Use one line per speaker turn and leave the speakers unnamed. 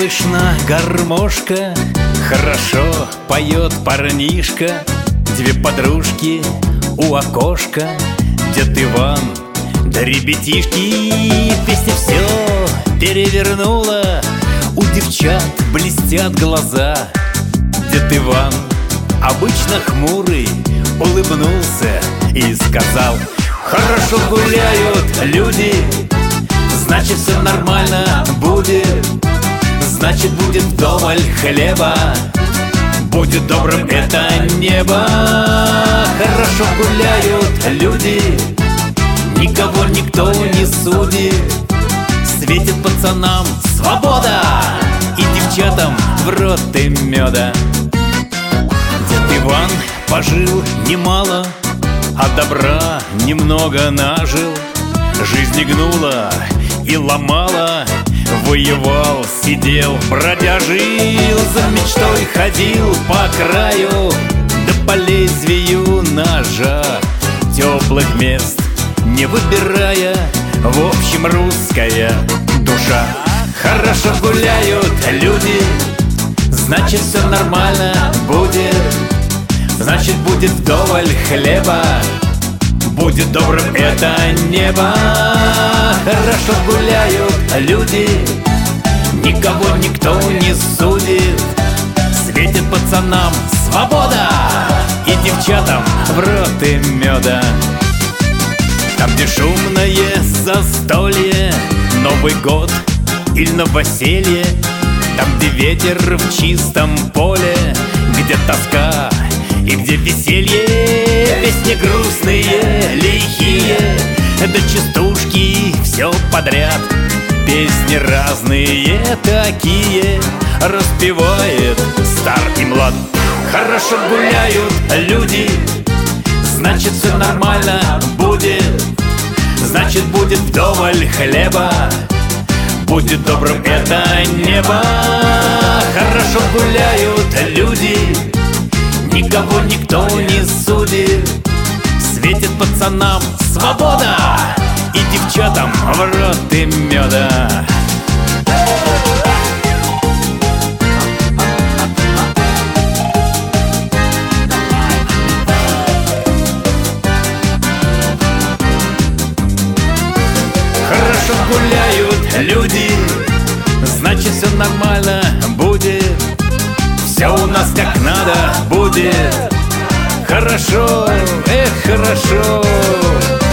слышна гармошка, хорошо поет парнишка. Две подружки у окошка, дед Иван да ребятишки. Песня все перевернула, у девчат блестят глаза. Дед Иван, обычно хмурый, улыбнулся и сказал: хорошо гуляют люди, значит все нормально будет. Значит будет вдоволь хлеба, будет добрым это небо. Хорошо гуляют люди, никого никто не судит. Светит пацанам свобода и девчатам в рот и меда. Дед Иван пожил немало, а добра немного нажил. Жизнь гнула и ломала, воевал, сидел, бродяжил, за мечтой ходил по краю, да по лезвию ножа, теплых мест не выбирая, в общем русская душа. Хорошо гуляют люди, значит все нормально будет. Значит будет вдоволь хлеба, будет добрым это небо. Хорошо гуляют люди, никого никто не судит. Светит пацанам свобода и девчатам в рот и меда. Там, где шумное застолье, Новый год или новоселье, там, где ветер в чистом поле, где тоска и где веселье. Песни грустные, лихие, да частушки, все подряд. Песни разные такие, распевает стар и млад. Хорошо гуляют люди, значит все нормально будет. Значит будет вдоволь хлеба, будет добрым это небо. Хорошо гуляют люди, никого никто не судит. Светит пацанам свобода и девчатам в рот и меда. Хорошо гуляют люди, значит все нормально будет. Все у нас как надо будет. Хорошо, эх, хорошо.